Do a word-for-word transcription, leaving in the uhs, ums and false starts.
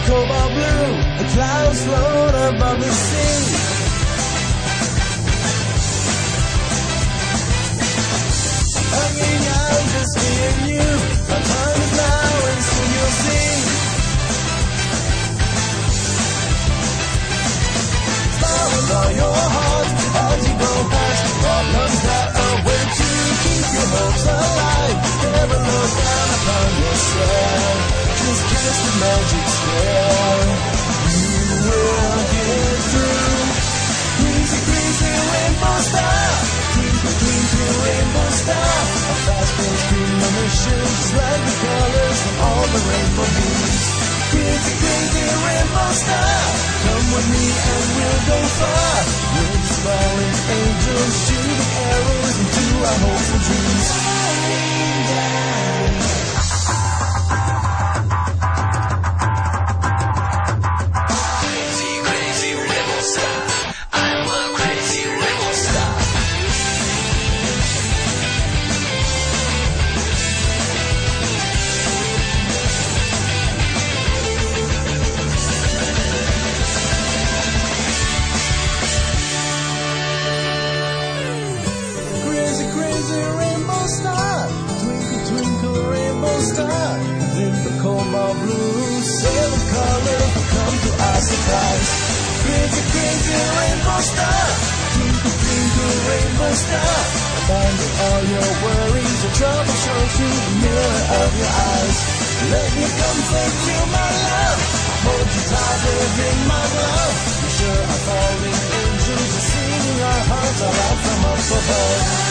cobalt blue, the clouds float above the sea. Hanging out just me and you, our time is now and soon you'll see. Smiling on your heart as you go past problems that await you. Keep your hopes alive, never look down upon yourself. Just cast the magic spell, you will get through. Crazy, crazy rainbow star, twinkle, twinkle rainbow star. A fast-paced premonition, just like the colors from all the rainbow beams. Crazy, crazy rainbow star, come with me and we'll go far. With falling angels, shooting arrows into our hopes and dreams. Falling down. Crazy, crazy rainbow star, twinkle, twinkle rainbow star. Abandon all your worries, your trouble show through the mirror of your eyes. Let me comfort you, my love, hold you tight within my glove. Be sure our falling angels are singing our hearts out loud from up above.